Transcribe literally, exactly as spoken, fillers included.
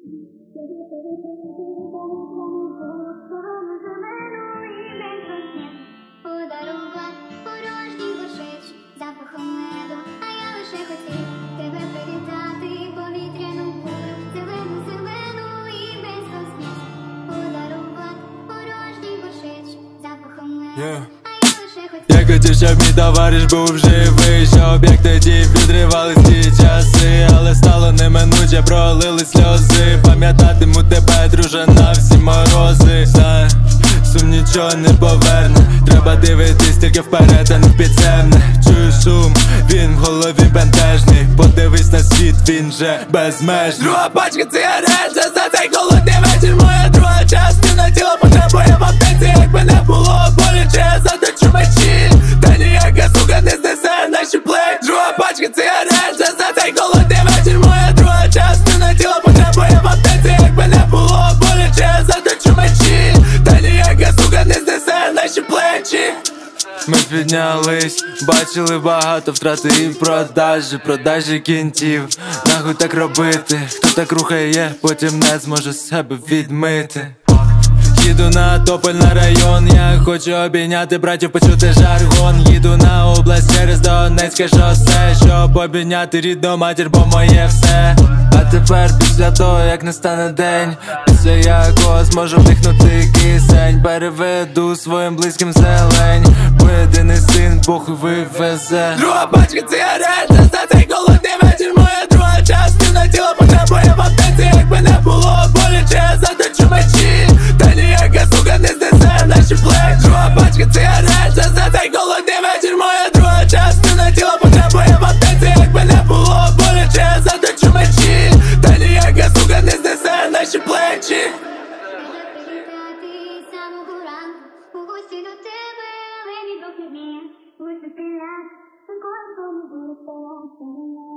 Подарував порожній горшечок запахом меду, а я лише хотів тебе привітати, повітряну кулю, зелену, зелену і без косміс. Подарував порожній горшечок запахом меду, yeah. а я лише хотів. Я хотів, щоб мій товариш був живий, що об'єкти ті відривались ті часи, але стало неминуче, пролили сльози. Пам'ятатиму тебе, друже, на всі морози. Знаю, сум нічого не поверне, треба дивитись тільки вперед, а не в підземне. Чую шум, він в голові бентежний, подивись на світ, він же безмежний. Друга пачка цигарет, вже за цей холодний вечір. Моя друга частина тіла потребує в аптеці. Якби не було боляче, я заточу мечі, та ніяка сука не знесе наші плечі. Друга пачка цигарет, вже за цей холодний вечір. Моя друга частина тіла потребує в аптеці. Якби не було боляче, я заточу мечі, та ніяка сука не знесе наші плечі. Ми піднялись, бачили багато втрати і продажі, продажі кінтів. Нахуй так робити, хто так рухає, потім не зможе себе відмити. Їду на Тополь, на район, я хочу обійняти братів, почути жаргон. Їду на область через Донецьке шосе, щоб обійняти рідну матір, бо моє все. А тепер після того, як не стане день, після якого зможу вдихнути кисень, переведу своїм близьким зелень, бо єдиний син Бог вивезе. Друга пачка цигарет, за цей голодний вечір. Моя друга частина тіла потребує в аптеці. Якби не було боляче, я заточу мечі, та ніяка сука не знесе наші плечі. Друга пачка цигарет, за цей голодний вечір. Моя друга частина тіла потребує в аптеці. Якби не було боляче, я заточу мечі, та ніяка сука не знесе наші плечі. Самого ранку у гості до тебе, але ні до хлібні. Ось ти ляг, кожному буде стояти.